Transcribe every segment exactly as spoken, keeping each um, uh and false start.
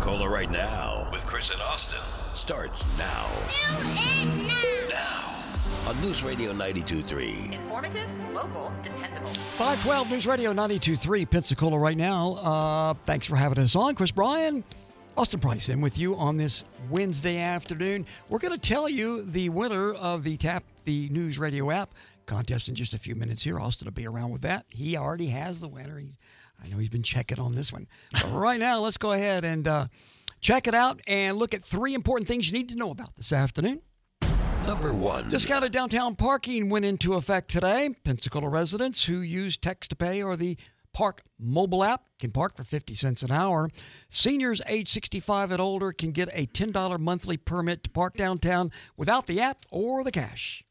Pensacola right now with Chris and Austin starts now. now. Now on News Radio ninety-two point three. Informative, local, dependable. five twelve News Radio ninety-two point three Pensacola right now. Uh, thanks for having us on. Chris Bryan, Austin Price in with you on this Wednesday afternoon. We're going to tell you the winner of the Tap the News Radio app contest in just a few minutes here. Austin will be around with that. He already has the winner. He, I know he's been checking on this one. But right now, let's go ahead and uh, check it out and look at three important things you need to know about this afternoon. Number one. Discounted downtown parking went into effect today. Pensacola residents who use Text to Pay or the Park mobile app can park for fifty cents an hour. Seniors age sixty-five and older can get a ten dollars monthly permit to park downtown without the app or the cash.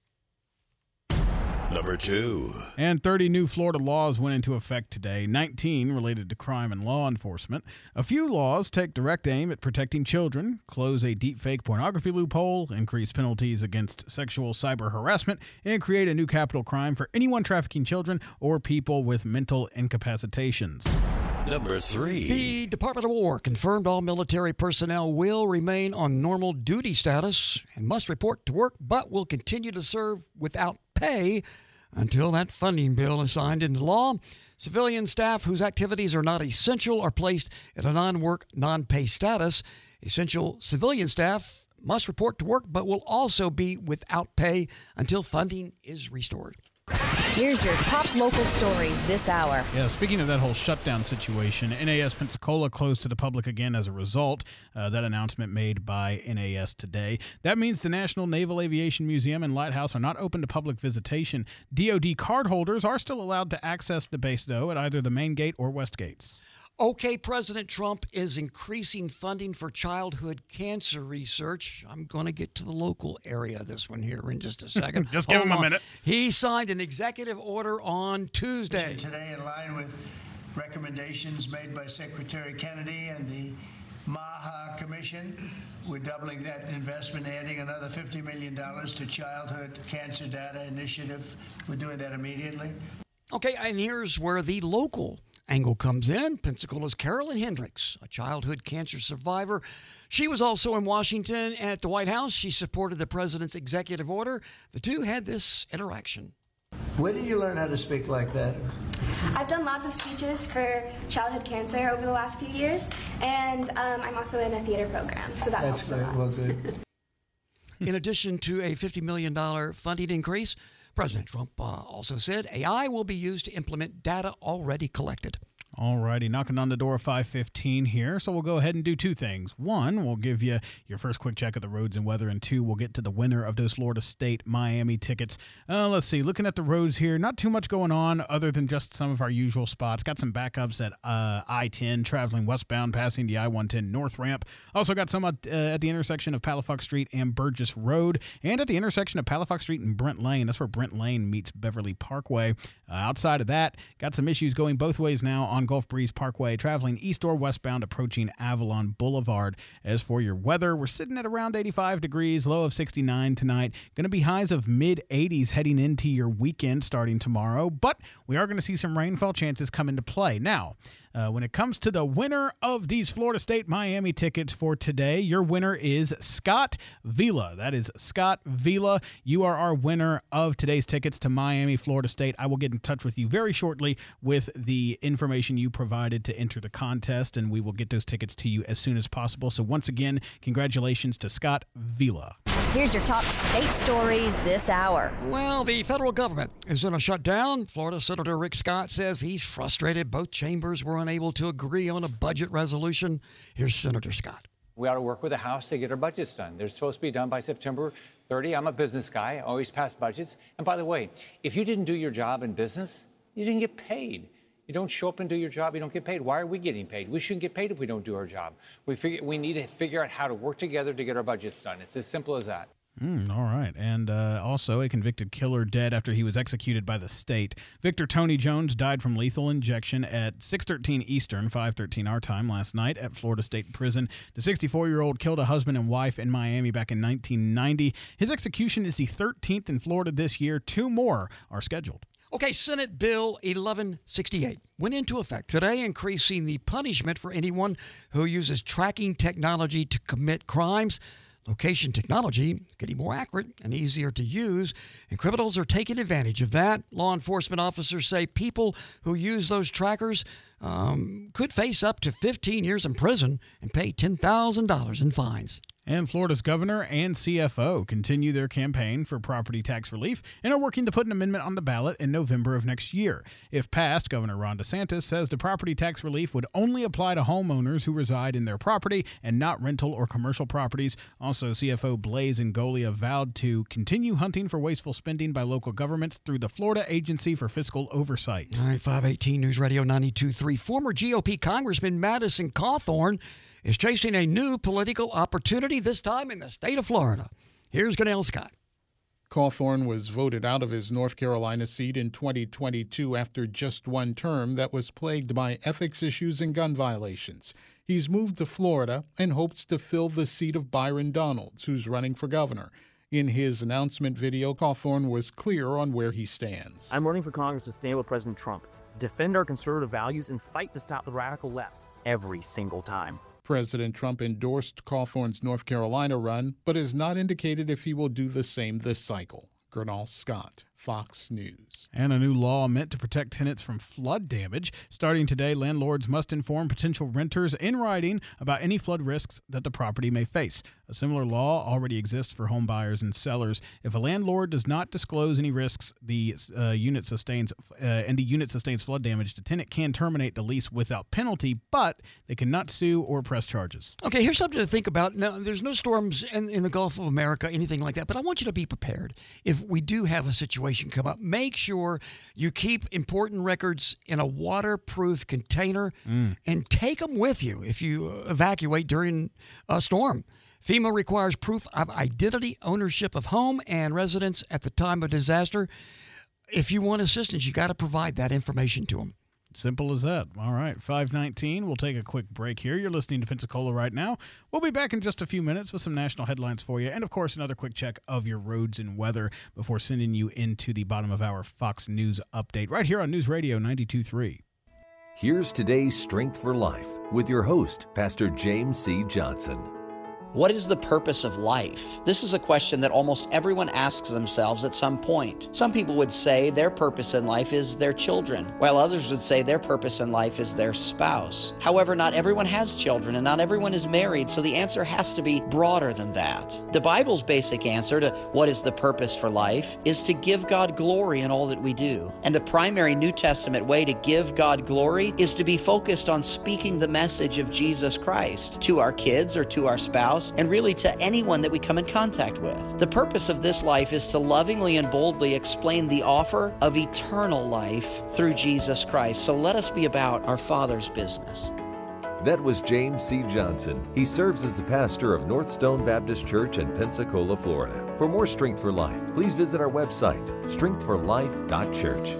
Number two. And thirty new Florida laws went into effect today, nineteen related to crime and law enforcement. A few laws take direct aim at protecting children, close a deepfake pornography loophole, increase penalties against sexual cyber harassment, and create a new capital crime for anyone trafficking children or people with mental incapacitations. Number three. The Department of War confirmed all military personnel will remain on normal duty status and must report to work, but will continue to serve without pay until that funding bill is signed into law. Civilian staff whose activities are not essential are placed at a non-work, non-pay status. Essential civilian staff must report to work, but will also be without pay until funding is restored. Here's your top local stories this hour. Yeah, speaking of that whole shutdown situation, N A S Pensacola closed to the public again as a result. Uh, that announcement made by N A S today. That means the National Naval Aviation Museum and Lighthouse are not open to public visitation. D O D cardholders are still allowed to access the base, though, at either the main gate or west gates. Okay, President Trump is increasing funding for childhood cancer research. I'm going to get to the local area this one here in just a second. Just give Hold him a on. minute. He signed an executive order on Tuesday. Today, in line with recommendations made by Secretary Kennedy and the MAHA Commission, we're doubling that investment, adding another fifty million dollars to Childhood Cancer Data Initiative. We're doing that immediately. Okay, and here's where the local angle comes in. Pensacola's Carolyn Hendricks, a childhood cancer survivor. She was also in Washington at the White House. She supported the president's executive order. The two had this interaction. Where did you learn how to speak like that? I've done lots of speeches for childhood cancer over the last few years, and um, I'm also in a theater program, so that That's helps a great. lot. Well, good. In addition to a fifty million dollars funding increase, President Trump uh, also said A I will be used to implement data already collected. All righty, knocking on the door of five fifteen here, so we'll go ahead and do two things. One, we'll give you your first quick check of the roads and weather, and two, we'll get to the winner of those Florida State Miami tickets. Uh, let's see, looking at the roads here, not too much going on other than just some of our usual spots. Got some backups at uh, I ten, traveling westbound, passing the I one ten north ramp. Also got some at, uh, at the intersection of Palafox Street and Burgess Road, and at the intersection of Palafox Street and Brent Lane. That's where Brent Lane meets Beverly Parkway. Uh, outside of that, got some issues going both ways now on Gulf Breeze Parkway, traveling east or westbound, approaching Avalon Boulevard. As for your weather, we're sitting at around eighty-five degrees, low of sixty-nine tonight. Going to be highs of mid eighties heading into your weekend starting tomorrow, but we are going to see some rainfall chances come into play. Now, uh, when it comes to the winner of these Florida State Miami tickets for today, your winner is Scott Vila. That is Scott Vila. You are our winner of today's tickets to Miami, Florida State. I will get in touch with you very shortly with the information you provided to enter the contest, and we will get those tickets to you as soon as possible. So once again, congratulations to Scott Vila. Here's your top state stories this hour. Well, the federal government is in a shutdown. Florida Senator Rick Scott says he's frustrated both chambers were unable to agree on a budget resolution. Here's Senator Scott. We ought to work with the House to get our budgets done. They're supposed to be done by September thirtieth. I'm a business guy. I always pass budgets. And by the way, if you didn't do your job in business, you didn't get paid. You don't show up and do your job, you don't get paid. Why are we getting paid? We shouldn't get paid if we don't do our job. We figure we need to figure out how to work together to get our budgets done. It's as simple as that. Mm, all right. And uh, also a convicted killer dead after he was executed by the state. Victor Tony Jones died from lethal injection at six thirteen Eastern, five thirteen our time last night at Florida State Prison. The sixty-four-year-old killed a husband and wife in Miami back in nineteen ninety. His execution is the thirteenth in Florida this year. Two more are scheduled. Okay, Senate Bill eleven sixty-eight went into effect today, increasing the punishment for anyone who uses tracking technology to commit crimes. Location technology getting more accurate and easier to use, and criminals are taking advantage of that. Law enforcement officers say people who use those trackers um, could face up to fifteen years in prison and pay ten thousand dollars in fines. And Florida's governor and C F O continue their campaign for property tax relief and are working to put an amendment on the ballot in November of next year. If passed, Governor Ron DeSantis says the property tax relief would only apply to homeowners who reside in their property and not rental or commercial properties. Also, C F O Blaise Ngolia vowed to continue hunting for wasteful spending by local governments through the Florida Agency for Fiscal Oversight. All right, five eighteen News Radio ninety-two point three. Former G O P Congressman Madison Cawthorn is chasing a new political opportunity, this time in the state of Florida. Here's Gannell Scott. Cawthorn was voted out of his North Carolina seat in twenty twenty-two after just one term that was plagued by ethics issues and gun violations. He's moved to Florida and hopes to fill the seat of Byron Donalds, who's running for governor. In his announcement video, Cawthorn was clear on where he stands. I'm running for Congress to stand with President Trump, defend our conservative values, and fight to stop the radical left every single time. President Trump endorsed Cawthorn's North Carolina run, but has not indicated if he will do the same this cycle. Gernal Scott, Fox News. And a new law meant to protect tenants from flood damage. Starting today, landlords must inform potential renters in writing about any flood risks that the property may face. A similar law already exists for home buyers and sellers. If a landlord does not disclose any risks the uh, unit sustains uh, and the unit sustains flood damage, the tenant can terminate the lease without penalty, but they cannot sue or press charges. Okay, here's something to think about. Now, there's no storms in, in the Gulf of America, anything like that, but I want you to be prepared. If we do have a situation come up, make sure you keep important records in a waterproof container mm. and take them with you if you evacuate during a storm. FEMA requires proof of identity, ownership of home, and residence at the time of disaster. If you want assistance, you got to provide that information to them. Simple as that. All right, five nineteen. We'll take a quick break here. You're listening to Pensacola right now. We'll be back in just a few minutes with some national headlines for you and, of course, another quick check of your roads and weather before sending you into the bottom of our Fox News update right here on News Radio ninety-two point three. Here's today's Strength for Life with your host, Pastor James C. Johnson. What is the purpose of life? This is a question that almost everyone asks themselves at some point. Some people would say their purpose in life is their children, while others would say their purpose in life is their spouse. However, not everyone has children and not everyone is married, so the answer has to be broader than that. The Bible's basic answer to what is the purpose for life is to give God glory in all that we do. And the primary New Testament way to give God glory is to be focused on speaking the message of Jesus Christ to our kids or to our spouse, and really to anyone that we come in contact with. The purpose of this life is to lovingly and boldly explain the offer of eternal life through Jesus Christ. So let us be about our Father's business. That was James C. Johnson. He serves as the pastor of North Stone Baptist Church in Pensacola, Florida. For more Strength for Life, please visit our website, strength for life dot church.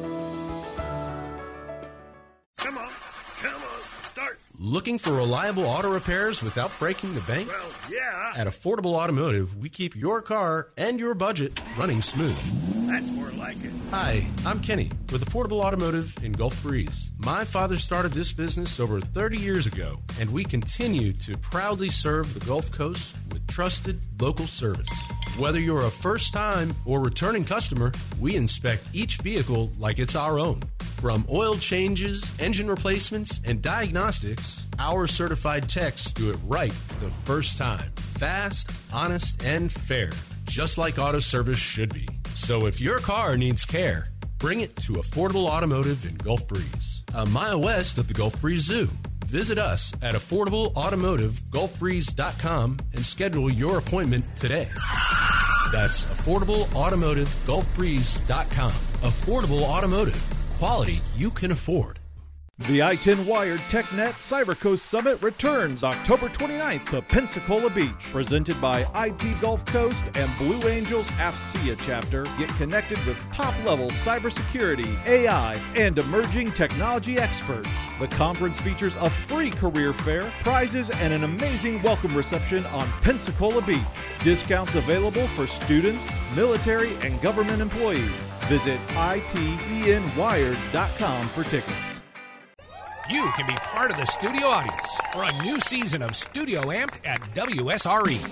Come on, come on, start. Looking for reliable auto repairs without breaking the bank? Well, yeah. At Affordable Automotive, we keep your car and your budget running smooth. That's more like it. Hi, I'm Kenny with Affordable Automotive in Gulf Breeze. My father started this business over thirty years ago, and we continue to proudly serve the Gulf Coast with trusted local service. Whether you're a first-time or returning customer, we inspect each vehicle like it's our own. From oil changes, engine replacements, and diagnostics, our certified techs do it right the first time. Fast, honest, and fair, just like auto service should be. So if your car needs care, bring it to Affordable Automotive in Gulf Breeze, a mile west of the Gulf Breeze Zoo. Visit us at affordable automotive gulf breeze dot com and schedule your appointment today. That's affordable automotive gulf breeze dot com. Affordable Automotive. Quality you can afford. The I ten Wired TechNet CyberCoast Summit returns October twenty-ninth to Pensacola Beach. Presented by I T Gulf Coast and Blue Angels AFCEA chapter. Get connected with top-level cybersecurity, A I, and emerging technology experts. The conference features a free career fair, prizes, and an amazing welcome reception on Pensacola Beach. Discounts available for students, military, and government employees. Visit I T E N wired dot com for tickets. You can be part of the studio audience for a new season of Studio Amped at W S R E.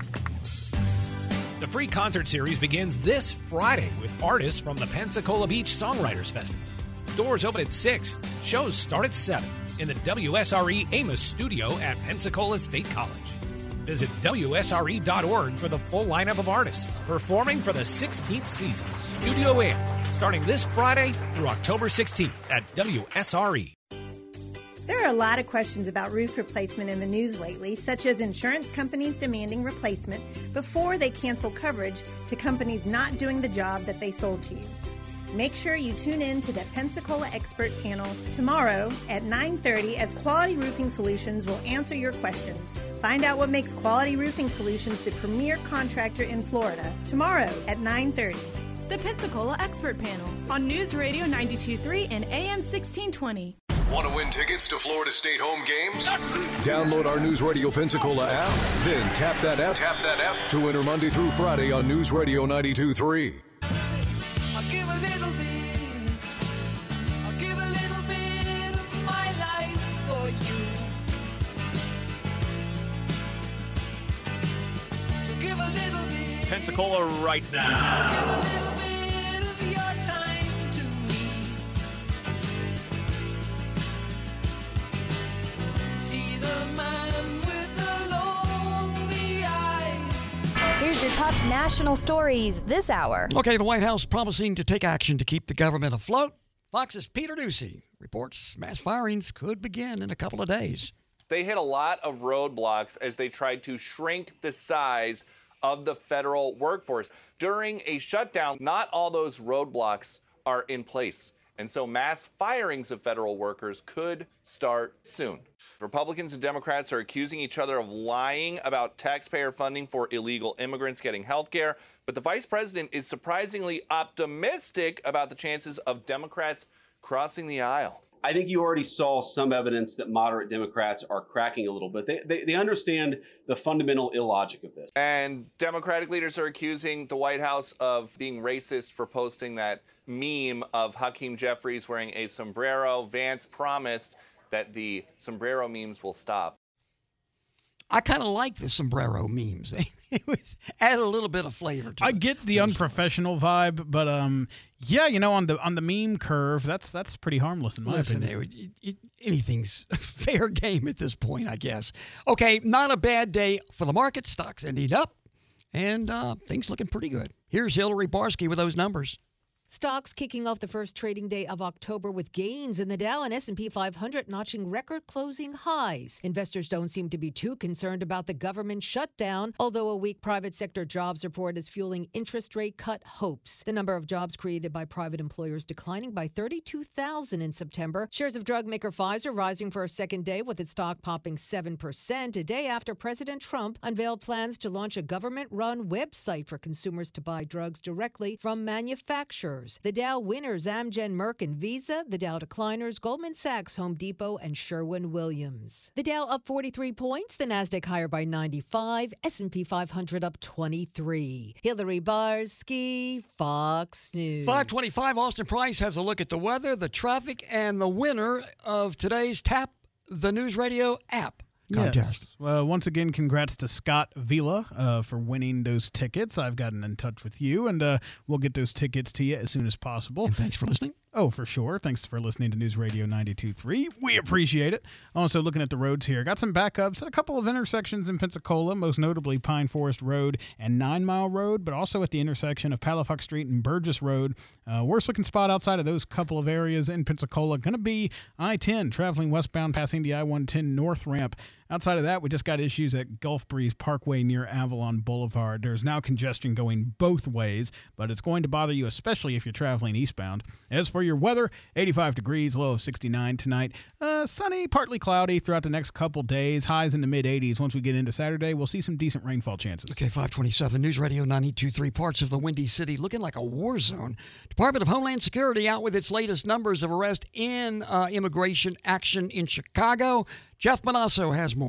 The free concert series begins this Friday with artists from the Pensacola Beach Songwriters Festival. Doors open at six. Shows start at seven in the W S R E Amos studio at Pensacola State College. Visit W S R E dot org for the full lineup of artists performing for the sixteenth season. Studio Amped, starting this Friday through October sixteenth at W S R E. There are a lot of questions about roof replacement in the news lately, such as insurance companies demanding replacement before they cancel coverage to companies not doing the job that they sold to you. Make sure you tune in to the Pensacola Expert Panel tomorrow at nine thirty as Quality Roofing Solutions will answer your questions. Find out what makes Quality Roofing Solutions the premier contractor in Florida tomorrow at nine thirty. The Pensacola Expert Panel on News Radio ninety-two point three and A M sixteen twenty. Want to win tickets to Florida State home games? Download our News Radio Pensacola app, then tap that app, tap that app to enter Monday through Friday on News Radio ninety-two point three. I'll give a little bit, I'll give a little bit of my life for you. So give a little bit. Pensacola right now. Give a little bit of your time to me. See the man with the lonely eyes. Here's your top national stories this hour. Okay, the White House promising to take action to keep the government afloat. Fox's Peter Ducey reports mass firings could begin in a couple of days. They hit a lot of roadblocks as they tried to shrink the size of the federal workforce. During a shutdown, not all those roadblocks are in place. And so mass firings of federal workers could start soon. Republicans and Democrats are accusing each other of lying about taxpayer funding for illegal immigrants getting health care. But the vice president is surprisingly optimistic about the chances of Democrats crossing the aisle. I think you already saw some evidence that moderate Democrats are cracking a little bit. They, they, they understand the fundamental illogic of this. And Democratic leaders are accusing the White House of being racist for posting that meme of Hakeem Jeffries wearing a sombrero. Vance promised that the sombrero memes will stop. I kind of like the sombrero memes. It was add a little bit of flavor to I it. get the unprofessional vibe, but um, yeah, you know, on the on the meme curve, that's that's pretty harmless in my Listen, opinion. it, it, anything's fair game at this point, I guess. Okay, not a bad day for the market. Stocks ending up, and uh, things looking pretty good. Here's Hillary Barsky with those numbers. Stocks kicking off the first trading day of October with gains in the Dow and S and P five hundred notching record closing highs. Investors don't seem to be too concerned about the government shutdown, although a weak private sector jobs report is fueling interest rate cut hopes. The number of jobs created by private employers declining by thirty-two thousand in September. Shares of drug maker Pfizer rising for a second day with its stock popping seven percent, a day after President Trump unveiled plans to launch a government-run website for consumers to buy drugs directly from manufacturers. The Dow winners, Amgen, Merck, and Visa. The Dow decliners, Goldman Sachs, Home Depot, and Sherwin-Williams. The Dow up forty-three points. The Nasdaq higher by ninety-five. S and P five hundred up twenty-three. Hillary Barsky, Fox News. five twenty-five, Austin Price has a look at the weather, the traffic, and the winner of today's Tap the News Radio app contest. Yes. Well, once again, congrats to Scott Vila uh, for winning those tickets. I've gotten in touch with you, and uh, we'll get those tickets to you as soon as possible. And thanks for listening. Oh, for sure. Thanks for listening to News Radio ninety-two point three. We appreciate it. Also, looking at the roads here, got some backups at a couple of intersections in Pensacola, most notably Pine Forest Road and Nine Mile Road, but also at the intersection of Palafox Street and Burgess Road. Uh, worst looking spot outside of those couple of areas in Pensacola going to be I ten, traveling westbound, passing the I one ten north ramp. Outside of that, we just got issues at Gulf Breeze Parkway near Avalon Boulevard. There's now congestion going both ways, but it's going to bother you, especially if you're traveling eastbound. As for your weather, eighty-five degrees, low of sixty-nine tonight. Uh, sunny, partly cloudy throughout the next couple days. Highs in the mid-eighties. Once we get into Saturday, we'll see some decent rainfall chances. Okay, five twenty-seven, News Radio ninety-two point three, parts of the Windy City looking like a war zone. Department of Homeland Security out with its latest numbers of arrest in uh, immigration action in Chicago. Jeff Manasso has more.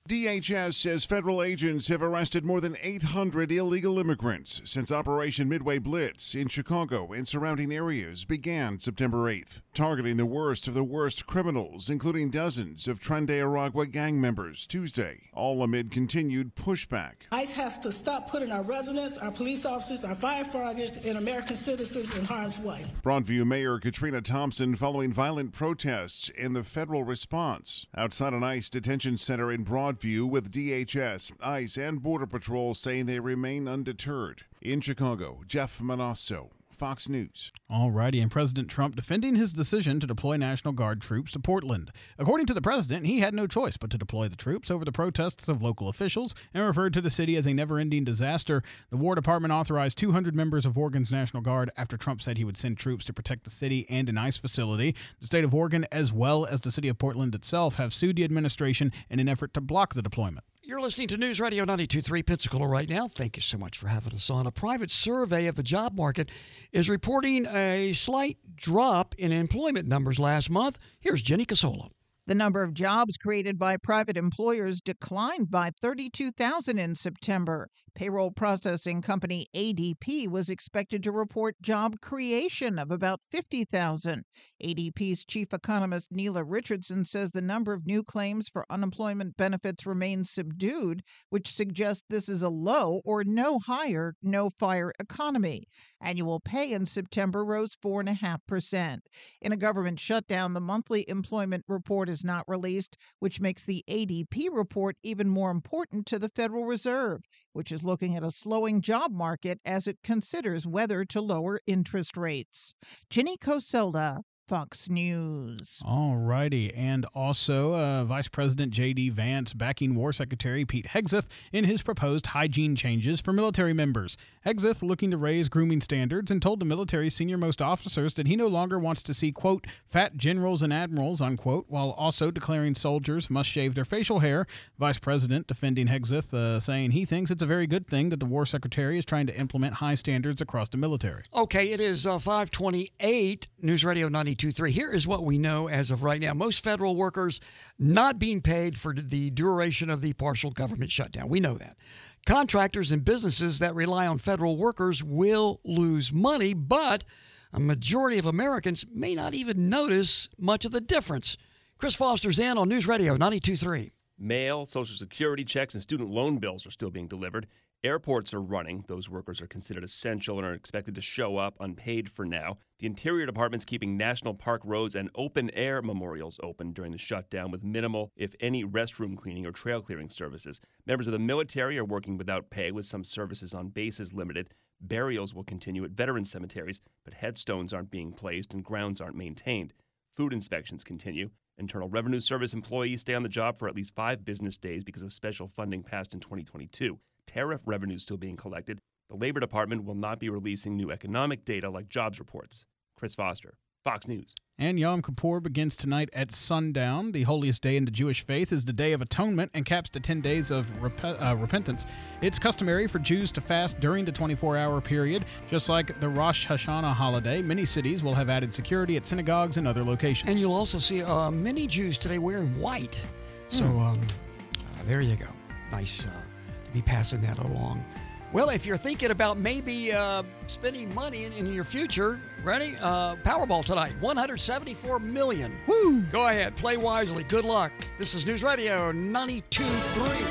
D H S says federal agents have arrested more than eight hundred illegal immigrants since Operation Midway Blitz in Chicago and surrounding areas began September eighth, targeting the worst of the worst criminals, including dozens of Tren de Aragua gang members Tuesday, all amid continued pushback. ICE has to stop putting our residents, our police officers, our firefighters, and American citizens in harm's way. Broadview Mayor Katrina Thompson following violent protests and the federal response. Outside an ICE detention center in Broadview with D H S, ICE, and Border Patrol saying they remain undeterred. In Chicago, Jeff Manasso, Fox News. All righty, and President Trump defending his decision to deploy National Guard troops to Portland. According to the president, he had no choice but to deploy the troops over the protests of local officials and referred to the city as a never-ending disaster. The War Department authorized two hundred members of Oregon's National Guard after Trump said he would send troops to protect the city and an ICE facility. The state of Oregon, as well as the city of Portland itself, have sued the administration in an effort to block the deployment. You're listening to News Radio ninety-two point three Pensacola right now. Thank you so much for having us on. A private survey of the job market is reporting a slight drop in employment numbers last month. Here's Jenny Casola. The number of jobs created by private employers declined by thirty-two thousand in September. Payroll processing company A D P was expected to report job creation of about fifty thousand. A D P's chief economist Neela Richardson says the number of new claims for unemployment benefits remains subdued, which suggests this is a low or no hire, no fire economy. Annual pay in September rose four point five percent. In a government shutdown, the monthly employment report is not released, which makes the A D P report even more important to the Federal Reserve, which is looking at a slowing job market as it considers whether to lower interest rates. Jenny Coselda, Fox News. All righty. And also, uh, Vice President J D. Vance backing War Secretary Pete Hegseth in his proposed hygiene changes for military members. Hegseth looking to raise grooming standards and told the military's senior-most officers that he no longer wants to see, quote, fat generals and admirals, unquote, while also declaring soldiers must shave their facial hair. Vice President defending Hegseth, uh, saying he thinks it's a very good thing that the War Secretary is trying to implement high standards across the military. Okay, it is uh, five twenty-eight, News Radio ninety-two point three. Here is what we know as of right now. Most federal workers not being paid for the duration of the partial government shutdown. We know that. Contractors and businesses that rely on federal workers will lose money, but a majority of Americans may not even notice much of the difference. Chris Foster's in on News Radio ninety-two point three. Mail, Social Security checks, and student loan bills are still being delivered. Airports are running. Those workers are considered essential and are expected to show up unpaid for now. The Interior Department's keeping national park roads and open-air memorials open during the shutdown with minimal, if any, restroom cleaning or trail clearing services. Members of the military are working without pay with some services on bases limited. Burials will continue at veteran cemeteries, but headstones aren't being placed and grounds aren't maintained. Food inspections continue. Internal Revenue Service employees stay on the job for at least five business days because of special funding passed in twenty twenty-two. Tariff revenues still being collected. The Labor Department will not be releasing new economic data like jobs reports. Chris Foster, Fox News. And Yom Kippur begins tonight at sundown. The holiest day in the Jewish faith is the Day of Atonement and caps to ten days of rep- uh, repentance. It's customary for Jews to fast during the twenty-four hour period. Just like the Rosh Hashanah holiday, many cities will have added security at synagogues and other locations. And you'll also see uh, many Jews today wearing white. So Hmm. um, uh, there you go. Nice uh, to be passing that along. Well, if you're thinking about maybe uh, spending money in, in your future, ready? Uh, Powerball tonight, one hundred seventy-four million dollars. Woo! Go ahead, play wisely. Good luck. This is News Radio ninety-two point three.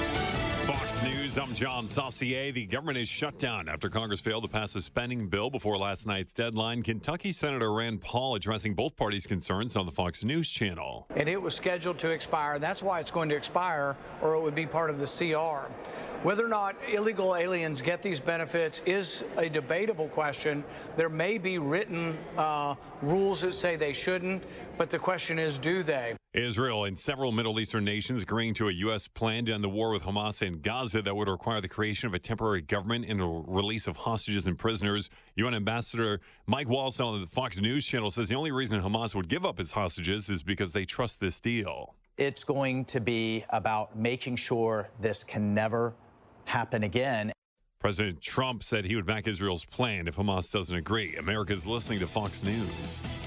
Fox News, I'm John Saucier. The government is shut down after Congress failed to pass a spending bill before last night's deadline. Kentucky Senator Rand Paul addressing both parties' concerns on the Fox News channel. And it was scheduled to expire. That's why it's going to expire, or it would be part of the C R. Whether or not illegal aliens get these benefits is a debatable question. There may be written uh, rules that say they shouldn't, but the question is, do they? Israel and several Middle Eastern nations agreeing to a U S plan to end the war with Hamas in Gaza that would require the creation of a temporary government and a release of hostages and prisoners. U N Ambassador Mike Waltz on the Fox News channel says the only reason Hamas would give up its hostages is because they trust this deal. It's going to be about making sure this can never happen again. President Trump said he would back Israel's plan if Hamas doesn't agree. America's listening to Fox News.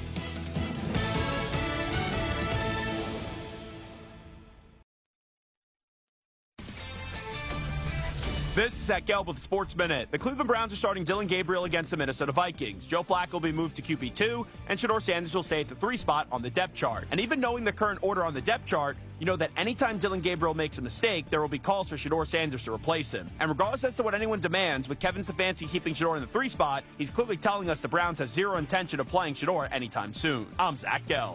This is Zach Gelb with the Sports Minute. The Cleveland Browns are starting Dylan Gabriel against the Minnesota Vikings. Joe Flacco will be moved to Q B two, and Shedeur Sanders will stay at the three spot on the depth chart. And even knowing the current order on the depth chart, you know that anytime Dylan Gabriel makes a mistake, there will be calls for Shedeur Sanders to replace him. And regardless as to what anyone demands, with Kevin Stefanski keeping Shedeur in the three spot, he's clearly telling us the Browns have zero intention of playing Shedeur anytime soon. I'm Zach Gelb.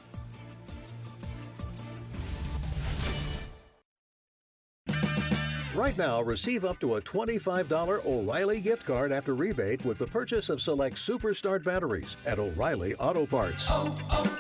Right now, receive up to a twenty-five dollars O'Reilly gift card after rebate with the purchase of select Superstart batteries at O'Reilly Auto Parts. Oh,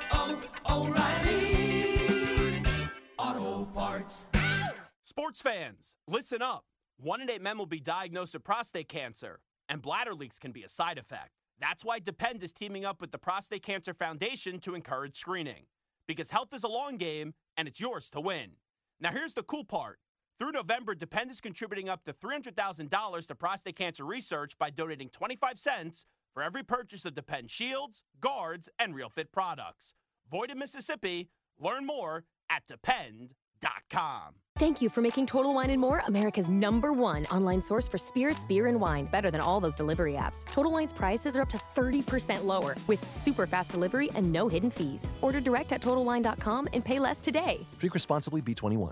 oh, oh, O'Reilly Auto Parts. Sports fans, listen up. One in eight men will be diagnosed with prostate cancer, and bladder leaks can be a side effect. That's why Depend is teaming up with the Prostate Cancer Foundation to encourage screening. Because health is a long game, and it's yours to win. Now here's the cool part. Through November, Depend is contributing up to three hundred thousand dollars to prostate cancer research by donating twenty-five cents for every purchase of Depend shields, guards, and Real Fit products. Void in Mississippi. Learn more at depend dot com. Thank you for making Total Wine and More America's number one online source for spirits, beer, and wine. Better than all those delivery apps. Total Wine's prices are up to thirty percent lower with super fast delivery and no hidden fees. Order direct at total wine dot com and pay less today. Drink responsibly, B twenty-one.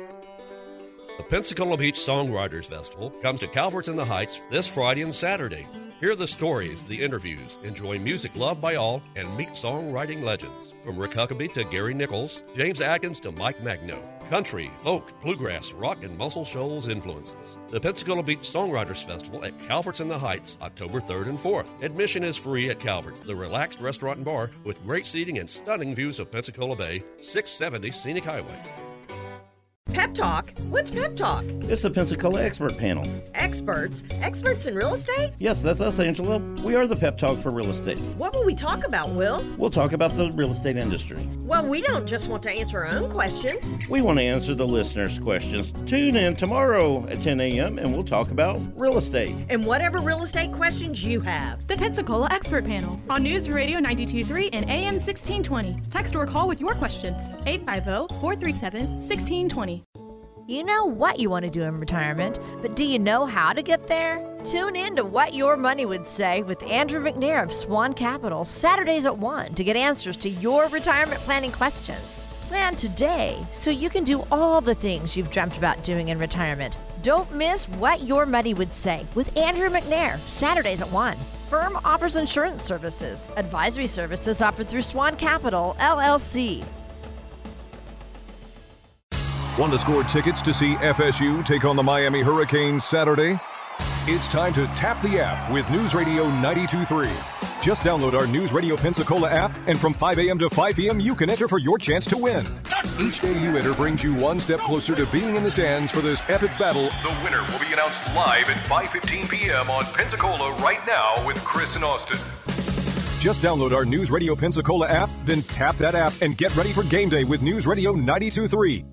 The Pensacola Beach Songwriters Festival comes to Calvert's in the Heights this Friday and Saturday. Hear the stories, the interviews, enjoy music loved by all, and meet songwriting legends. From Rick Huckabee to Gary Nichols, James Atkins to Mike Magno. Country, folk, bluegrass, rock, and Muscle Shoals influences. The Pensacola Beach Songwriters Festival at Calvert's in the Heights, October third and fourth. Admission is free at Calvert's, the relaxed restaurant and bar with great seating and stunning views of Pensacola Bay, six seventy Scenic Highway. Pep Talk? What's Pep Talk? It's the Pensacola Expert Panel. Experts? Experts in real estate? Yes, that's us, Angela. We are the Pep Talk for real estate. What will we talk about, Will? We'll talk about the real estate industry. Well, we don't just want to answer our own questions. We want to answer the listeners' questions. Tune in tomorrow at ten a.m. and we'll talk about real estate. And whatever real estate questions you have. The Pensacola Expert Panel on News Radio ninety-two point three and A M sixteen twenty. Text or call with your questions. eight five zero, four three seven, one six two zero. You know what you want to do in retirement, but do you know how to get there? Tune in to What Your Money Would Say with Andrew McNair of Swan Capital, Saturdays at one, to get answers to your retirement planning questions. Plan today so you can do all the things you've dreamt about doing in retirement. Don't miss What Your Money Would Say with Andrew McNair, Saturdays at one. Firm offers insurance services. Advisory services offered through Swan Capital, L L C. Want to score tickets to see F S U take on the Miami Hurricanes Saturday? It's time to tap the app with News Radio ninety-two point three. Just download our News Radio Pensacola app, and from five a.m. to five p.m. you can enter for your chance to win. Each day you enter brings you one step closer to being in the stands for this epic battle. The winner will be announced live at five fifteen p.m. on Pensacola Right Now with Chris and Austin. Just download our News Radio Pensacola app, then tap that app and get ready for game day with News Radio ninety-two point three.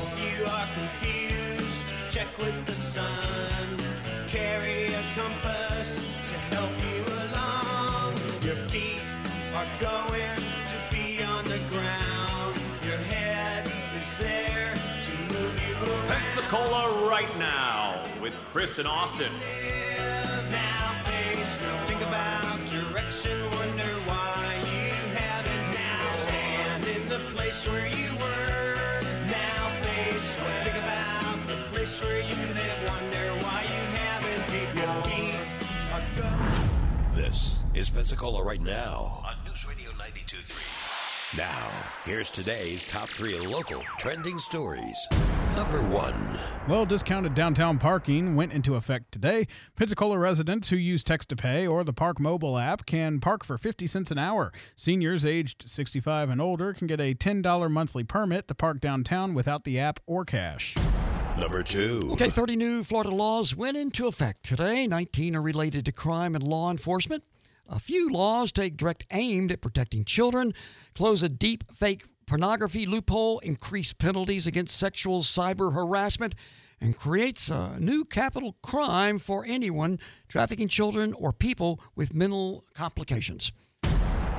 With the sun, carry a compass to help you along. Your feet are going to be on the ground. Your head is there to move you around. Pensacola Right Now with Chris and Austin. Live now, face no. Think about direction, wonder why you haven't now. Stand in the place where you were. Now face no. Think about the place where you live, wonder why you haven't been. Your feet are going. This is Pensacola Right Now on News Radio ninety-two point three. Now, here's today's top three local trending stories. Number one. Well, discounted downtown parking went into effect today. Pensacola residents who use Text to Pay or the Park mobile app can park for fifty cents an hour. Seniors aged sixty-five and older can get a ten dollars monthly permit to park downtown without the app or cash. Number two. Okay, thirty new Florida laws went into effect today. nineteen are related to crime and law enforcement. A few laws take direct aim at protecting children, close a deep fake pornography loophole, increase penalties against sexual cyber harassment, and creates a new capital crime for anyone trafficking children or people with mental complications.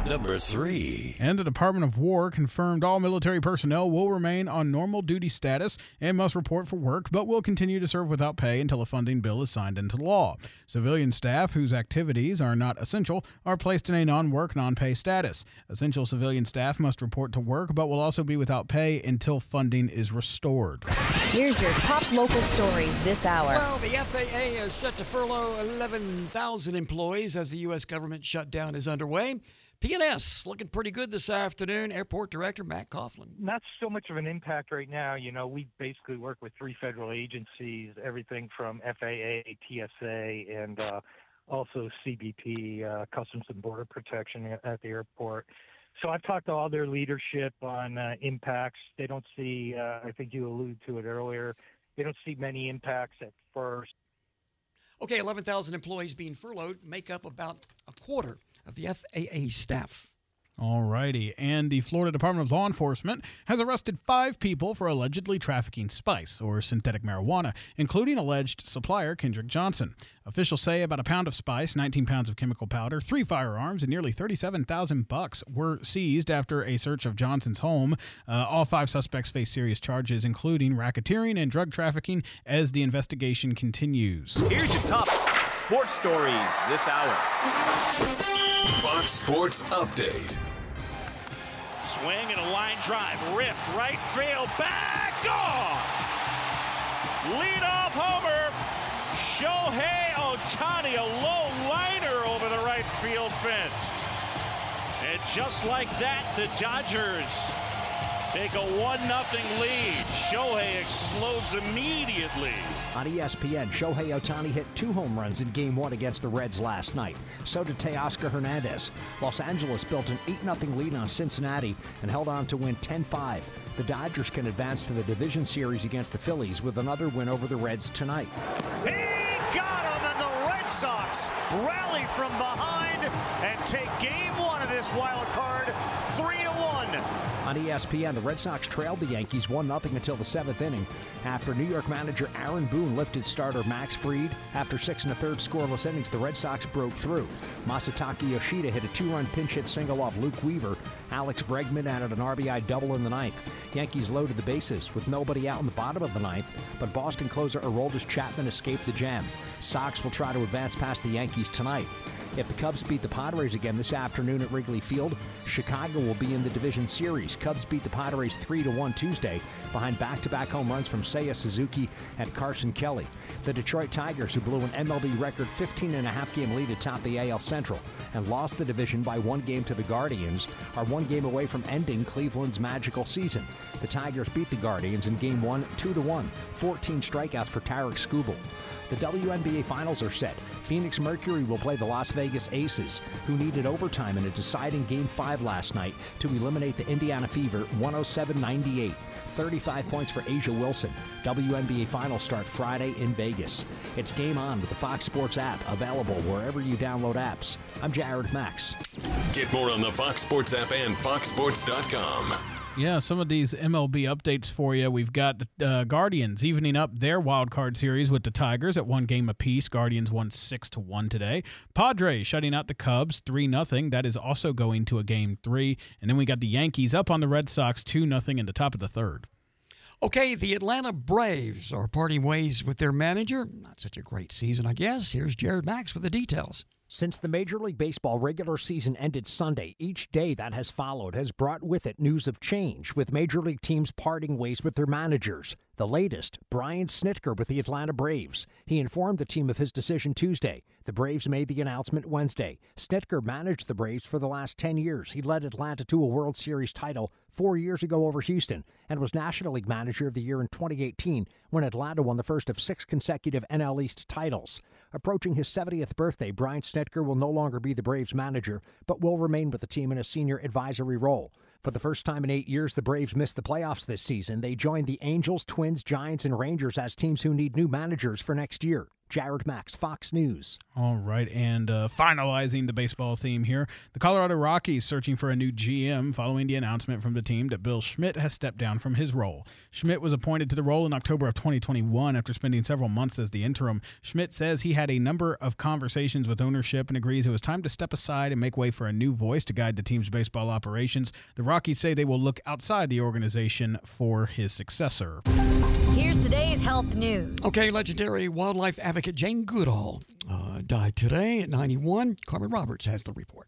Number three. And the Department of War confirmed all military personnel will remain on normal duty status and must report for work, but will continue to serve without pay until a funding bill is signed into law. Civilian staff whose activities are not essential are placed in a non-work, non-pay status. Essential civilian staff must report to work, but will also be without pay until funding is restored. Here's your top local stories this hour. Well, the F A A is set to furlough eleven thousand employees as the U S government shutdown is underway. P and S looking pretty good this afternoon. Airport Director Matt Coughlin. Not so much of an impact right now. You know, we basically work with three federal agencies, everything from F A A, T S A, and uh, also C B P, uh, Customs and Border Protection at the airport. So I've talked to all their leadership on uh, impacts. They don't see, uh, I think you alluded to it earlier, they don't see many impacts at first. Okay, eleven thousand employees being furloughed make up about a quarter of the F A A staff. All righty. And the Florida Department of Law Enforcement has arrested five people for allegedly trafficking spice, or synthetic marijuana, including alleged supplier Kendrick Johnson. Officials say about a pound of spice, nineteen pounds of chemical powder, three firearms, and nearly thirty-seven thousand bucks were seized after a search of Johnson's home. Uh, all five suspects face serious charges, including racketeering and drug trafficking, as the investigation continues. Here's your top sports stories this hour. Fox Sports Update. Swing and a line drive. Ripped right field. Back off. Leadoff homer. Shohei Ohtani, a low liner over the right field fence. And just like that, the Dodgers take a one nothing lead. Shohei explodes immediately. On E S P N, Shohei Ohtani hit two home runs in Game one against the Reds last night. So did Teoscar Hernandez. Los Angeles built an eight nothing lead on Cincinnati and held on to win ten five. The Dodgers can advance to the division series against the Phillies with another win over the Reds tonight. He got him, and the Red Sox rally from behind and take Game one of this wild card three to one. On E S P N, the Red Sox trailed the Yankees one nothing until the seventh inning after New York manager Aaron Boone lifted starter Max Fried. After six and a third scoreless innings, the Red Sox broke through. Masataka Yoshida hit a two-run pinch hit single off Luke Weaver. Alex Bregman added an R B I double in the ninth. Yankees loaded the bases with nobody out in the bottom of the ninth, but Boston closer Aroldis Chapman escaped the jam. Sox will try to advance past the Yankees tonight. If the Cubs beat the Padres again this afternoon at Wrigley Field, Chicago will be in the division series. Cubs beat the Padres three to one Tuesday behind back-to-back home runs from Seiya Suzuki and Carson Kelly. The Detroit Tigers, who blew an M L B record fifteen and a half game lead atop the A L Central and lost the division by one game to the Guardians, are one game away from ending Cleveland's magical season. The Tigers beat the Guardians in Game one, two to one, fourteen strikeouts for Tarek Skubal. The W N B A Finals are set. Phoenix Mercury will play the Las Vegas Aces, who needed overtime in a deciding Game five last night to eliminate the Indiana Fever one oh seven ninety-eight. thirty-five points for Asia Wilson. W N B A Finals start Friday in Vegas. It's Game On with the Fox Sports app, available wherever you download apps. I'm Jared Max. Get more on the Fox Sports app and fox sports dot com. Yeah, some of these M L B updates for you. We've got the uh, Guardians evening up their wild card series with the Tigers at one game apiece. Guardians won six to one today. Padres shutting out the Cubs three nothing. That is also going to a game three. And then we got the Yankees up on the Red Sox two nothing in the top of the third. Okay, the Atlanta Braves are parting ways with their manager. Not such a great season, I guess. Here's Jared Max with the details. Since the Major League Baseball regular season ended Sunday, each day that has followed has brought with it news of change, with Major League teams parting ways with their managers. The latest, Brian Snitker with the Atlanta Braves. He informed the team of his decision Tuesday. The Braves made the announcement Wednesday. Snitker managed the Braves for the last ten years. He led Atlanta to a World Series title four years ago over Houston and was National League Manager of the Year in twenty eighteen when Atlanta won the first of six consecutive N L East titles. Approaching his seventieth birthday, Brian Snitker will no longer be the Braves manager, but will remain with the team in a senior advisory role. For the first time in eight years, the Braves missed the playoffs this season. They joined the Angels, Twins, Giants, and Rangers as teams who need new managers for next year. Jared Max, Fox News. All right, and uh, finalizing the baseball theme here, the Colorado Rockies searching for a new G M following the announcement from the team that Bill Schmidt has stepped down from his role. Schmidt was appointed to the role in October of twenty twenty-one after spending several months as the interim. Schmidt says he had a number of conversations with ownership and agrees it was time to step aside and make way for a new voice to guide the team's baseball operations. The Rockies say they will look outside the organization for his successor. Here's today's health news. Okay, legendary wildlife advocate Jane Goodall uh, died today at ninety-one. Carmen Roberts has the report.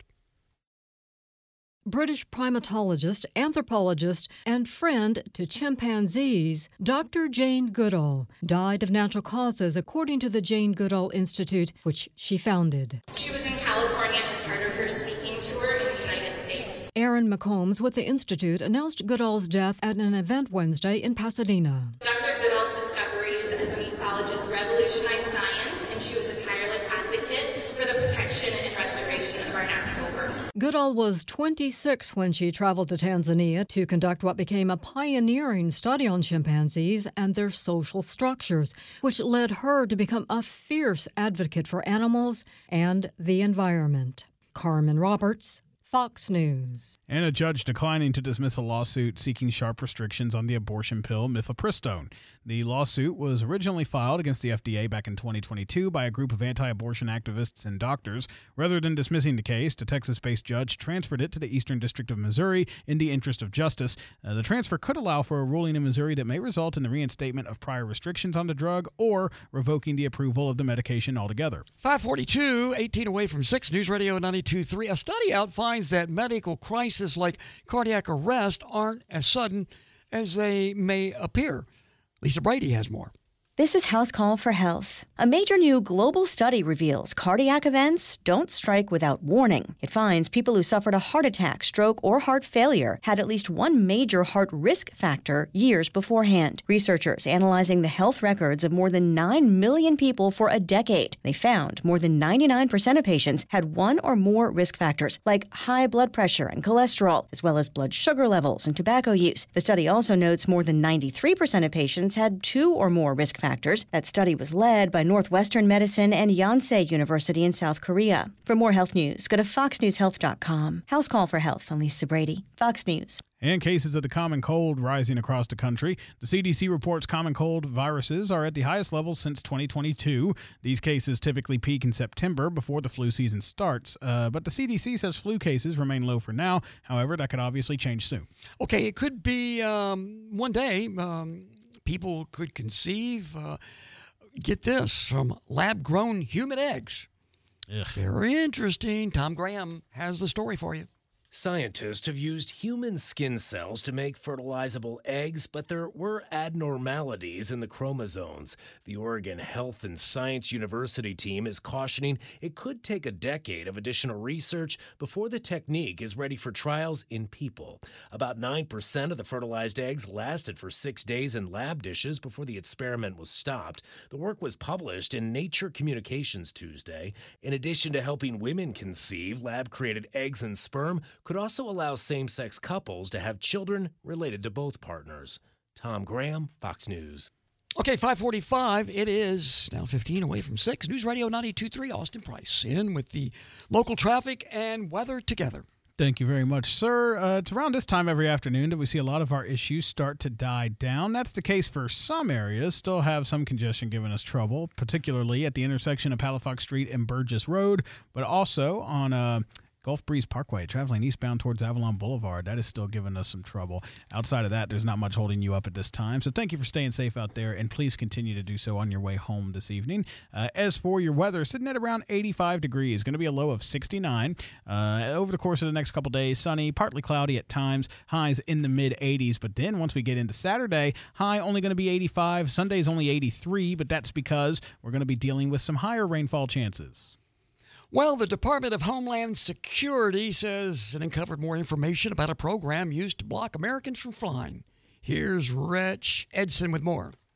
British primatologist, anthropologist, and friend to chimpanzees, Doctor Jane Goodall died of natural causes, according to the Jane Goodall Institute, which she founded. She was in California as part of her speaking tour in the United States. Aaron McCombs with the Institute announced Goodall's death at an event Wednesday in Pasadena. Doctor Goodall's discoveries as an ethologist revolutionized science, and she was a tireless advocate for the protection and restoration of our natural world. Goodall was twenty-six when she traveled to Tanzania to conduct what became a pioneering study on chimpanzees and their social structures, which led her to become a fierce advocate for animals and the environment. Carmen Roberts, Fox News. And a judge declining to dismiss a lawsuit seeking sharp restrictions on the abortion pill mifepristone. The lawsuit was originally filed against the F D A back in twenty twenty-two by a group of anti-abortion activists and doctors. Rather than dismissing the case, the Texas-based judge transferred it to the Eastern District of Missouri in the interest of justice. Uh, the transfer could allow for a ruling in Missouri that may result in the reinstatement of prior restrictions on the drug or revoking the approval of the medication altogether. five forty-two, eighteen away from six, News Radio ninety-two point three. A study out finds that medical crises like cardiac arrest aren't as sudden as they may appear. Lisa Brady has more. This is House Call for Health. A major new global study reveals cardiac events don't strike without warning. It finds people who suffered a heart attack, stroke, or heart failure had at least one major heart risk factor years beforehand. Researchers analyzing the health records of more than nine million people for a decade. They found more than ninety-nine percent of patients had one or more risk factors, like high blood pressure and cholesterol, as well as blood sugar levels and tobacco use. The study also notes more than ninety-three percent of patients had two or more risk factors. Factors. That study was led by Northwestern Medicine and Yonsei University in South Korea. For more health news, go to fox news health dot com. House Call for Health. I'm Lisa Brady, Fox News. And cases of the common cold rising across the country. The C D C reports common cold viruses are at the highest levels since twenty twenty-two. These cases typically peak in September before the flu season starts. Uh, but the C D C says flu cases remain low for now. However, that could obviously change soon. Okay, it could be um, one day um, people could conceive, uh, get this, from lab-grown human eggs. Ugh. Very interesting. Tom Graham has the story for you. Scientists have used human skin cells to make fertilizable eggs, but there were abnormalities in the chromosomes. The Oregon Health and Science University team is cautioning it could take a decade of additional research before the technique is ready for trials in people. About nine percent of the fertilized eggs lasted for six days in lab dishes before the experiment was stopped. The work was published in Nature Communications Tuesday. In addition to helping women conceive, lab-created eggs and sperm could also allow same-sex couples to have children related to both partners. Tom Graham, Fox News. Okay, five forty-five. It is now fifteen away from six. News Radio ninety-two point three, Austin Price in with the local traffic and weather together. Thank you very much, sir. Uh, it's around this time every afternoon that we see a lot of our issues start to die down. That's the case for some areas. Still have some congestion giving us trouble, particularly at the intersection of Palafox Street and Burgess Road, but also on uh, Gulf Breeze Parkway, traveling eastbound towards Avalon Boulevard. That is still giving us some trouble. Outside of that, there's not much holding you up at this time. So thank you for staying safe out there, and please continue to do so on your way home this evening. Uh, as for your weather, sitting at around eighty-five degrees, going to be a low of sixty-nine. Uh, over the course of the next couple days, sunny, partly cloudy at times, highs in the mid eighties. But then once we get into Saturday, high only going to be eighty-five. Sunday's only eighty-three, but that's because we're going to be dealing with some higher rainfall chances. Well, the Department of Homeland Security says it uncovered more information about a program used to block Americans from flying. Here's Rich Edson with more.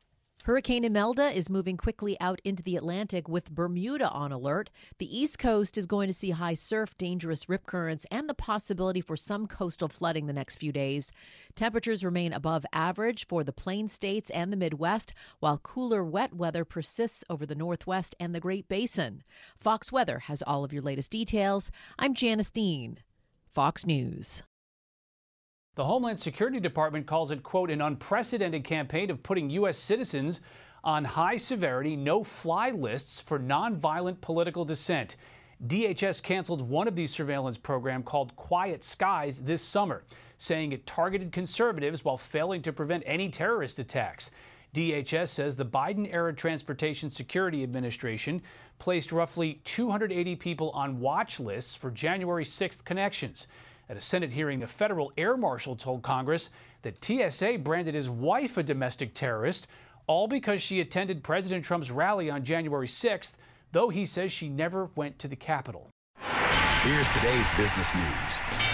Hurricane Imelda is moving quickly out into the Atlantic with Bermuda on alert. The East Coast is going to see high surf, dangerous rip currents, and the possibility for some coastal flooding the next few days. Temperatures remain above average for the Plain States and the Midwest, while cooler, wet weather persists over the Northwest and the Great Basin. Fox Weather has all of your latest details. I'm Janice Dean, Fox News. The Homeland Security Department calls it, quote, an unprecedented campaign of putting U S citizens on high-severity, no-fly lists for nonviolent political dissent. D H S canceled one of these surveillance programs called Quiet Skies this summer, saying it targeted conservatives while failing to prevent any terrorist attacks. D H S says the Biden-era Transportation Security Administration placed roughly two hundred eighty people on watch lists for January sixth connections. At a Senate hearing, the federal air marshal told Congress that T S A branded his wife a domestic terrorist, all because she attended President Trump's rally on January sixth, though he says she never went to the Capitol. Here's today's business news.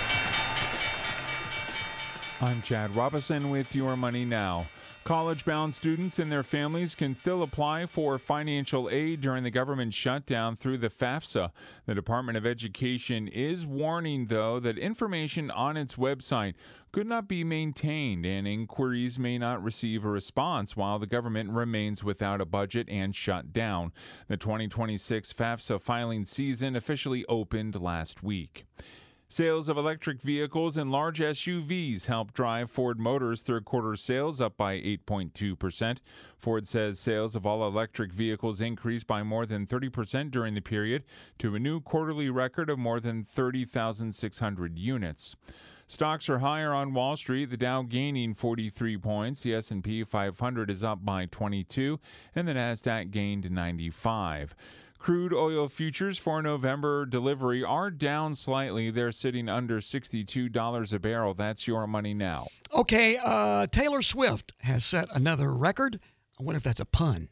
I'm Chad Robinson with Your Money Now. College-bound students and their families can still apply for financial aid during the government shutdown through the FAFSA. The Department of Education is warning, though, that information on its website could not be maintained and inquiries may not receive a response while the government remains without a budget and shut down. The twenty twenty-six FAFSA filing season officially opened last week. Sales of electric vehicles and large S U Vs helped drive Ford Motors' third quarter sales up by eight point two percent. Ford says sales of all electric vehicles increased by more than thirty percent during the period to a new quarterly record of more than thirty thousand six hundred units. Stocks are higher on Wall Street, the Dow gaining forty-three points, the S and P five hundred is up by twenty-two, and the Nasdaq gained ninety-five. Crude oil futures for November delivery are down slightly. They're sitting under sixty-two dollars a barrel. That's Your Money Now. Okay, uh, Taylor Swift has set another record. I wonder if that's a pun.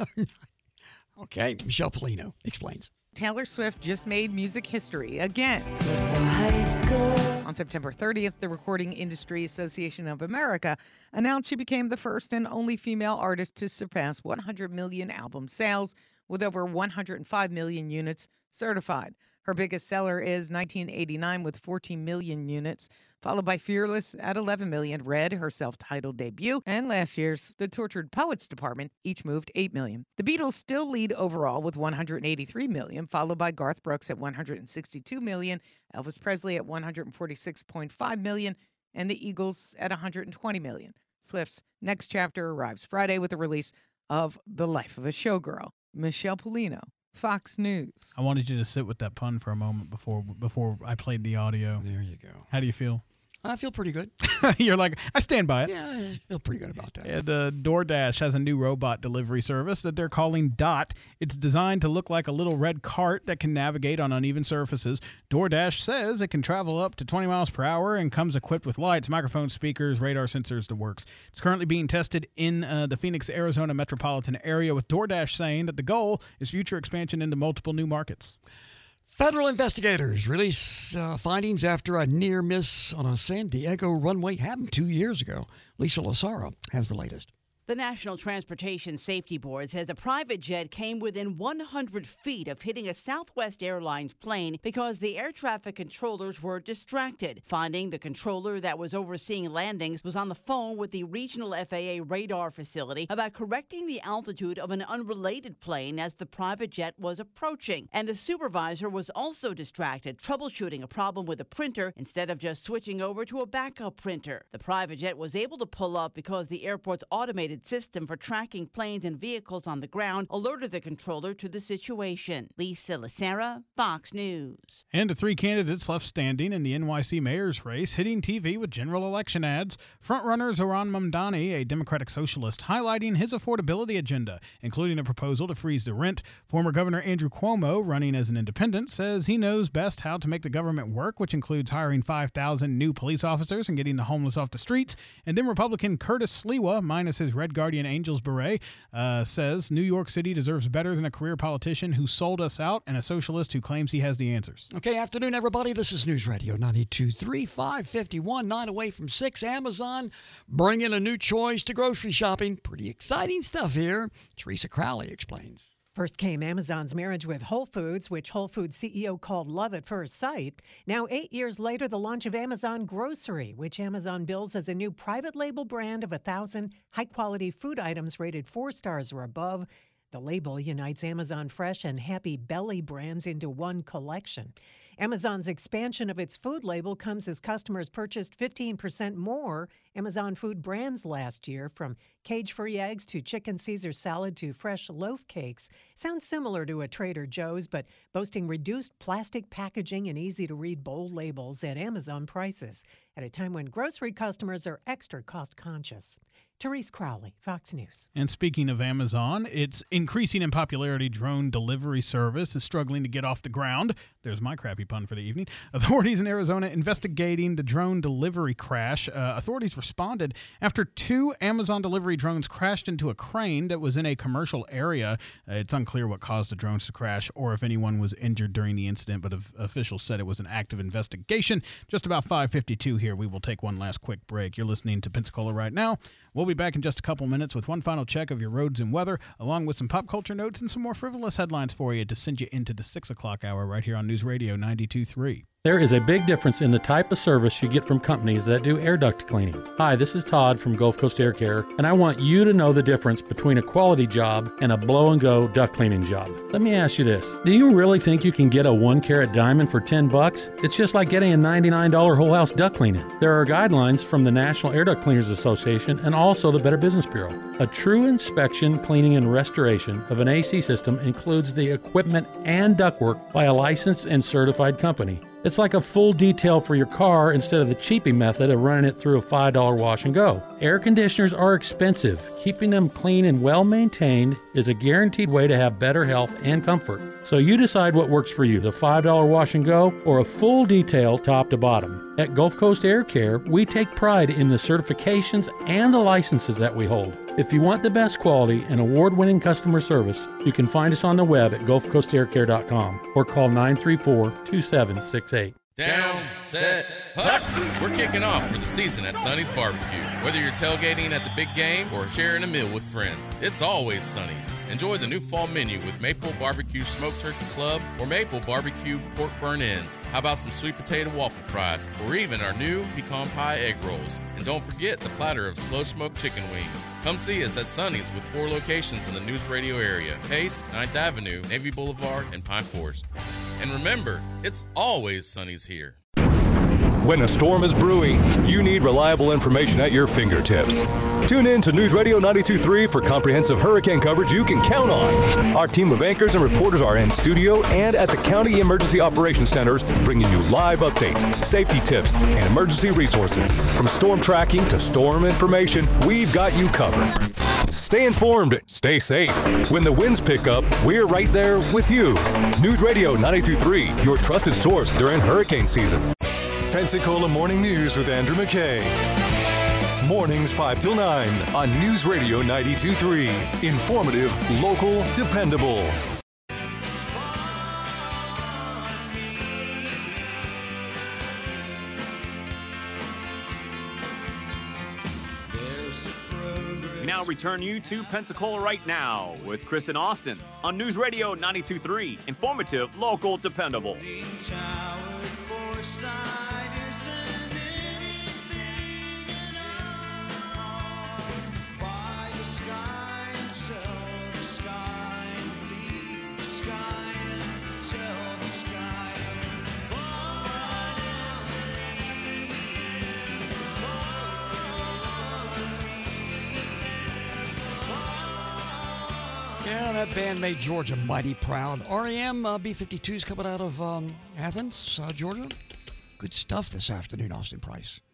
Okay, Michelle Polino explains. Taylor Swift just made music history again. On September thirtieth, the Recording Industry Association of America announced she became the first and only female artist to surpass one hundred million album sales, with over one hundred five million units certified. Her biggest seller is nineteen eighty-nine with fourteen million units, followed by Fearless at eleven million, Red, her self-titled debut, and last year's The Tortured Poets Department each moved eight million. The Beatles still lead overall with one hundred eighty-three million, followed by Garth Brooks at one hundred sixty-two million, Elvis Presley at one hundred forty-six point five million, and the Eagles at one hundred twenty million. Swift's next chapter arrives Friday with the release of The Life of a Showgirl. Michelle Polino, Fox News. I wanted you to sit with that pun for a moment before before I played the audio. There you go. How do you feel? I feel pretty good. You're like, I stand by it. Yeah, I feel pretty good about that. Yeah, the DoorDash has a new robot delivery service that they're calling Dot. It's designed to look like a little red cart that can navigate on uneven surfaces. DoorDash says it can travel up to twenty miles per hour and comes equipped with lights, microphones, speakers, radar sensors, the works. It's currently being tested in uh, the Phoenix, Arizona metropolitan area, with DoorDash saying that the goal is future expansion into multiple new markets. Federal investigators release uh, findings after a near miss on a San Diego runway happened two years ago. Lisa Lazaro has the latest. The National Transportation Safety Board says a private jet came within one hundred feet of hitting a Southwest Airlines plane because the air traffic controllers were distracted. Finding the controller that was overseeing landings was on the phone with the regional F A A radar facility about correcting the altitude of an unrelated plane as the private jet was approaching. And the supervisor was also distracted, troubleshooting a problem with a printer instead of just switching over to a backup printer. The private jet was able to pull up because the airport's automated system for tracking planes and vehicles on the ground alerted the controller to the situation. Lisa Lacera, Fox News. And the three candidates left standing in the N Y C mayor's race, hitting T V with general election ads. Frontrunner Zohran Mamdani, a Democratic socialist, highlighting his affordability agenda, including a proposal to freeze the rent. Former Governor Andrew Cuomo, running as an independent, says he knows best how to make the government work, which includes hiring five thousand new police officers and getting the homeless off the streets. And then Republican Curtis Sliwa, minus his red Red Guardian Angels beret, uh, says New York City deserves better than a career politician who sold us out and a socialist who claims he has the answers. Okay, afternoon, everybody. This is News Radio ninety-two point three, five fifty-one, nine away from six. Amazon bringing a new choice to grocery shopping. Pretty exciting stuff here. Teresa Crowley explains. First came Amazon's marriage with Whole Foods, which Whole Foods C E O called love at first sight. Now, eight years later, the launch of Amazon Grocery, which Amazon bills as a new private label brand of one thousand high-quality food items rated four stars or above. The label unites Amazon Fresh and Happy Belly brands into one collection. Amazon's expansion of its food label comes as customers purchased fifteen percent more Amazon food brands last year, from cage-free eggs to chicken Caesar salad to fresh loaf cakes. Sounds similar to a Trader Joe's, but boasting reduced plastic packaging and easy-to-read bold labels at Amazon prices, at a time when grocery customers are extra cost-conscious. Therese Crowley, Fox News. And speaking of Amazon, its increasing in popularity drone delivery service is struggling to get off the ground. There's my crappy pun for the evening. Authorities in Arizona investigating the drone delivery crash. Uh, authorities responded after two Amazon delivery drones crashed into a crane that was in a commercial area. Uh, it's unclear what caused the drones to crash or if anyone was injured during the incident, but officials said it was an active investigation. Just about five fifty-two here. We will take one last quick break. You're listening to Pensacola Right Now. We'll be back in just a couple minutes with one final check of your roads and weather, along with some pop culture notes and some more frivolous headlines for you to send you into the six o'clock hour right here on News Radio ninety-two point three. There is a big difference in the type of service you get from companies that do air duct cleaning. Hi, this is Todd from Gulf Coast Air Care, and I want you to know the difference between a quality job and a blow-and-go duct cleaning job. Let me ask you this. Do you really think you can get a one-carat diamond for ten bucks? It's just like getting a ninety-nine dollars whole house duct cleaning. There are guidelines from the National Air Duct Cleaners Association and also the Better Business Bureau. A true inspection, cleaning, and restoration of an A C system includes the equipment and ductwork by a licensed and certified company. It's like a full detail for your car instead of the cheapy method of running it through a five dollar wash and go. Air conditioners are expensive. Keeping them clean and well maintained is a guaranteed way to have better health and comfort. So you decide what works for you, the five dollar wash and go or a full detail top to bottom. At Gulf Coast Air Care, we take pride in the certifications and the licenses that we hold. If you want the best quality and award-winning customer service, you can find us on the web at gulf coast air care dot com or call nine three four, two seven six eight. Down, set, hut. We're kicking off for the season at Sonny's Barbecue. Whether you're tailgating at the big game or sharing a meal with friends, it's always Sonny's. Enjoy the new fall menu with Maple Barbecue Smoked Turkey Club or Maple Barbecue Pork Burn Ends. How about some sweet potato waffle fries or even our new pecan pie egg rolls? And don't forget the platter of slow smoked chicken wings. Come see us at Sonny's with four locations in the News Radio area: Pace, ninth Avenue, Navy Boulevard, and Pine Forest. And remember, it's always Sonny's here. When a storm is brewing, you need reliable information at your fingertips. Tune in to News Radio ninety-two point three for comprehensive hurricane coverage you can count on. Our team of anchors and reporters are in studio and at the County Emergency Operations Centers, bringing you live updates, safety tips, and emergency resources. From storm tracking to storm information, we've got you covered. Stay informed, stay safe. When the winds pick up, we're right there with you. News Radio ninety-two point three, your trusted source during hurricane season. Pensacola Morning News with Andrew McKay. Mornings five till nine on News Radio ninety-two point three. Informative, local, dependable. We now return you to Pensacola Right Now with Chris and Austin on News Radio ninety-two point three. Informative, local, dependable. Yeah, that band made Georgia mighty proud. R E M uh, B fifty-twos coming out of um, Athens, uh, Georgia. Good stuff this afternoon, Austin Price.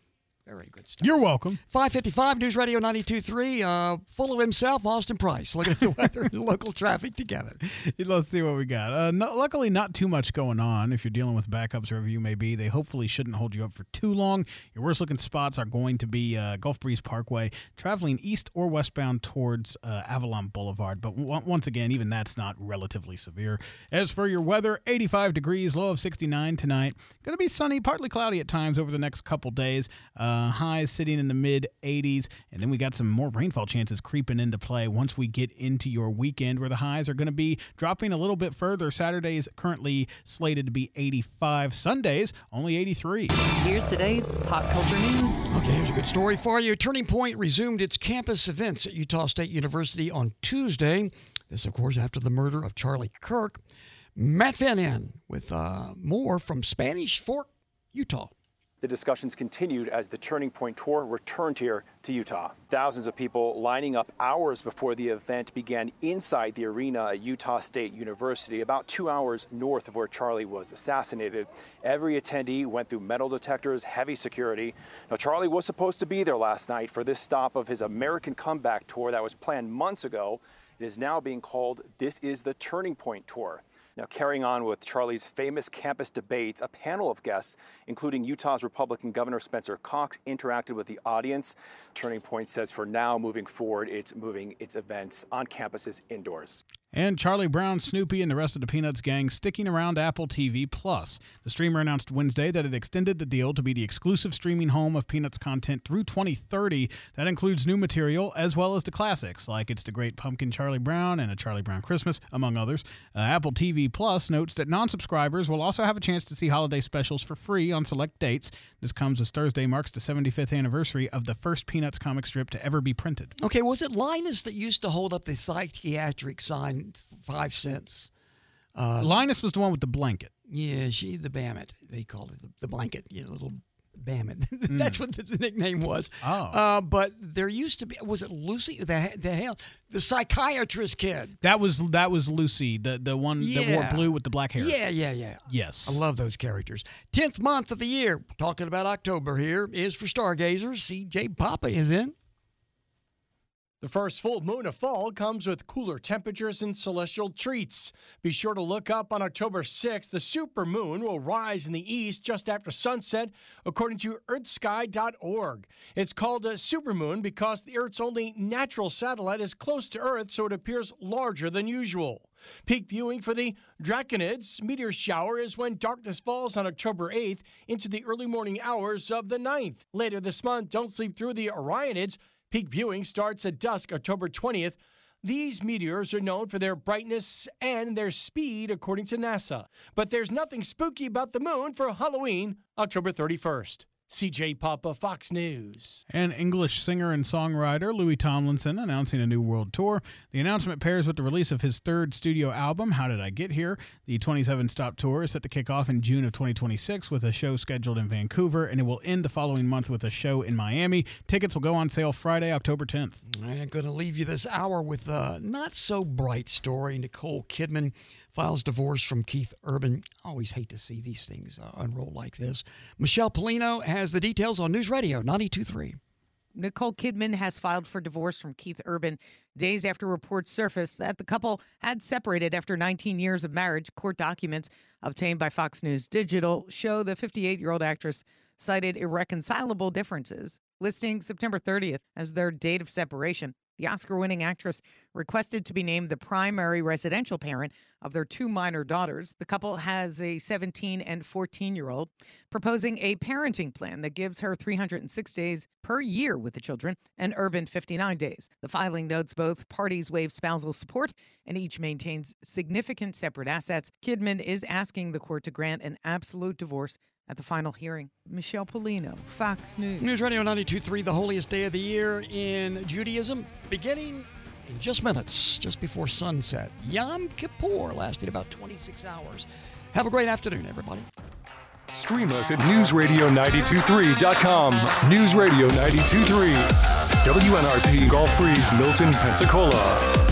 Very good stuff. You're welcome. five fifty-five News Radio ninety-two point three. Uh, full of himself, Austin Price, looking at the weather and local traffic together. Let's see what we got. Uh, no, luckily, not too much going on. If you're dealing with backups, wherever you may be, they hopefully shouldn't hold you up for too long. Your worst-looking spots are going to be uh, Gulf Breeze Parkway, traveling east or westbound towards uh, Avalon Boulevard. But w- once again, even that's not relatively severe. As for your weather, eighty-five degrees, low of sixty-nine tonight. Going to be sunny, partly cloudy at times over the next couple days. Uh, highs sitting in the mid eighties, and then we got some more rainfall chances creeping into play once we get into your weekend, where the highs are going to be dropping a little bit further. Saturday's currently slated to be eighty-five. Sundays, only eighty-three. Here's today's pop culture news. Okay, here's a good story for you. Turning Point resumed its campus events at Utah State University on Tuesday. This, of course, after the murder of Charlie Kirk. Matt Van In with uh, more from Spanish Fork, Utah. The discussions continued as the Turning Point Tour returned here to Utah. Thousands of people lining up hours before the event began inside the arena at Utah State University, about two hours north of where Charlie was assassinated. Every attendee went through metal detectors, heavy security. Now, Charlie was supposed to be there last night for this stop of his American Comeback Tour that was planned months ago. It is now being called This Is the Turning Point Tour. Now, carrying on with Charlie's famous campus debates, a panel of guests, including Utah's Republican Governor Spencer Cox, interacted with the audience. Turning Point says for now, moving forward, it's moving its events on campuses indoors. And Charlie Brown, Snoopy, and the rest of the Peanuts gang sticking around Apple T V Plus. The streamer announced Wednesday that it extended the deal to be the exclusive streaming home of Peanuts content through twenty thirty. That includes new material as well as the classics, like It's the Great Pumpkin Charlie Brown and A Charlie Brown Christmas, among others. Uh, Apple T V Plus notes that non-subscribers will also have a chance to see holiday specials for free on select dates. This comes as Thursday marks the seventy-fifth anniversary of the first Peanuts comic strip to ever be printed. Okay, was it Linus that used to hold up the psychiatric sign, five cents? Uh, Linus was the one with the blanket. Yeah, she the Bammit. They called it the, the blanket, you know, little Bammit. That's mm. what the, the nickname was. Oh. Uh, but there used to be, was it Lucy? The, the hell, the psychiatrist kid. That was that was Lucy, the, the one yeah. that wore blue with the black hair. Yeah, yeah, yeah. Yes. I love those characters. Tenth month of the year, talking about October here, is for stargazers. C J Papa is in. The first full moon of fall comes with cooler temperatures and celestial treats. Be sure to look up on October sixth. The supermoon will rise in the east just after sunset, according to earth sky dot org. It's called a supermoon because the Earth's only natural satellite is close to Earth, so it appears larger than usual. Peak viewing for the Draconids meteor shower is when darkness falls on October eighth into the early morning hours of the ninth. Later this month, don't sleep through the Orionids. Peak viewing starts at dusk, October twentieth. These meteors are known for their brightness and their speed, according to NASA. But there's nothing spooky about the moon for Halloween, October thirty-first. C J Papa, Fox News. And English singer and songwriter Louis Tomlinson announcing a new world tour. The announcement pairs with the release of his third studio album, How Did I Get Here? The twenty-seven stop tour is set to kick off in June of twenty twenty-six with a show scheduled in Vancouver, and it will end the following month with a show in Miami. Tickets will go on sale Friday, October tenth. I'm going to leave you this hour with a not-so-bright story. Nicole Kidman files divorce from Keith Urban. I always hate to see these things uh, unroll like this. Michelle Polino has the details on News Radio ninety-two point three. Nicole Kidman has filed for divorce from Keith Urban days after reports surfaced that the couple had separated after nineteen years of marriage. Court documents obtained by Fox News Digital show the fifty-eight-year-old actress cited irreconcilable differences, listing September thirtieth as their date of separation. The Oscar-winning actress requested to be named the primary residential parent of their two minor daughters. The couple has a seventeen and fourteen-year-old, proposing a parenting plan that gives her three hundred six days per year with the children and Urban fifty-nine days. The filing notes both parties waive spousal support and each maintains significant separate assets. Kidman is asking the court to grant an absolute divorce at the final hearing. Michelle Polino, Fox News. News Radio ninety-two point three, the holiest day of the year in Judaism, beginning in just minutes, just before sunset. Yom Kippur, lasting about twenty-six hours. Have a great afternoon, everybody. Stream us at news radio nine two three dot com. News Radio ninety-two point three. W N R P, Gulf Breeze, Milton, Pensacola.